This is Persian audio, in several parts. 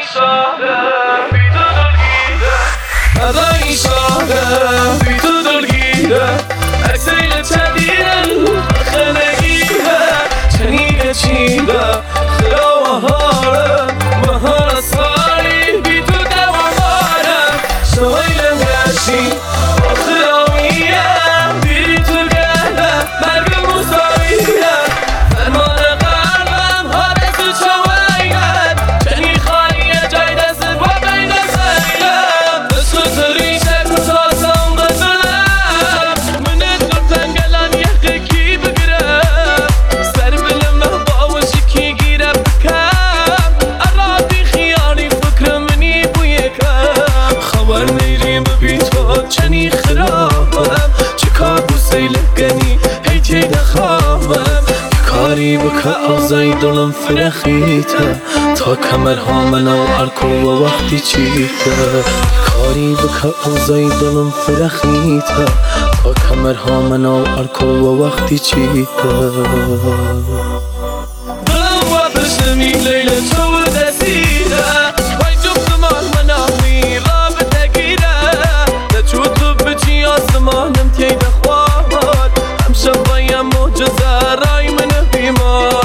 هذا إشارة في تدرجيها أكسيل تدير خلقيها تنيجة شيبة خلوة مهارة صاري في تدوامارة شويلة ماشي وخلاوية بيت الجهة مرق مصارية فرمان قلبم هذا سوشوية تني خالية جايدة سبا بين سرية چنی خرابم چه کار بوسی لگنی هیچی دخوابم کاری بکه آزای دلم فرخیته تا کمرها منو ارکو و وقتی چیته کاری بکه آزای دلم فرخیته تا کمرها منو ارکو و وقتی چیته دلم و پشمی لیل تو دسیده وای جفت مال مناوی آسمانم تیده خواد همشه بایم معجزه رای من بیمار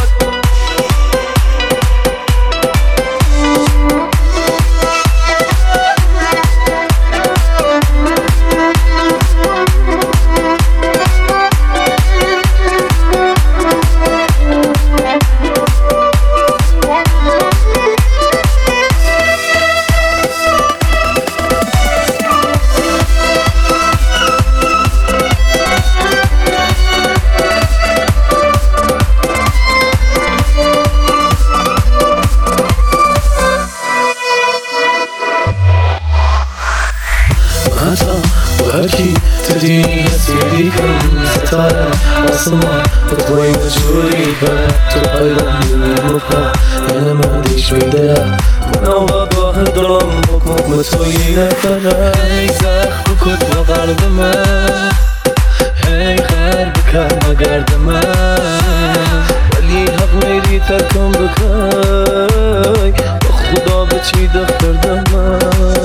هرکی تدینی هستی کم ستاره آسمان بطوی مجبوری تو قیرم مفا یعنی مهدیش بیده منو با دلم بکن متوی نفره ای زخ بکن با قلبمه ای خیر بکن مگردمه ولی حق میری ترکم بکن با خدا به چی دفتردمه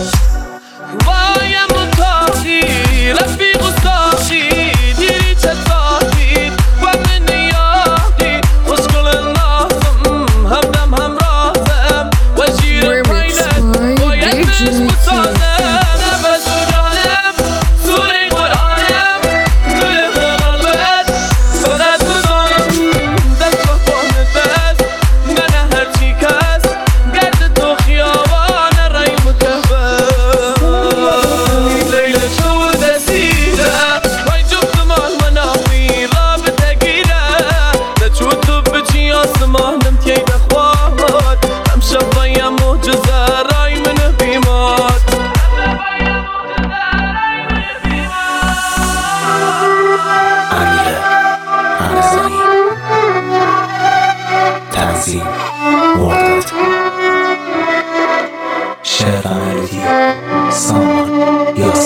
رفيق الصاحي ديري تتاحي ومن ياحي وشكل الناظم همدم هم رازم وجير بينك ويكتش مصازم نفس جانب سوري قرآنم كل غلبت صدت بزانم دست بخون بس من هرچی کس گرد تو خیابان رای متفت لیل تو وای جفت مال مناوی را به تگیره نچو تو بچی آسمانم تیده خواد همشه بایم معجزه رای من بیمار امیر همزانی تنظیم مرداد شعر و ملودی سامان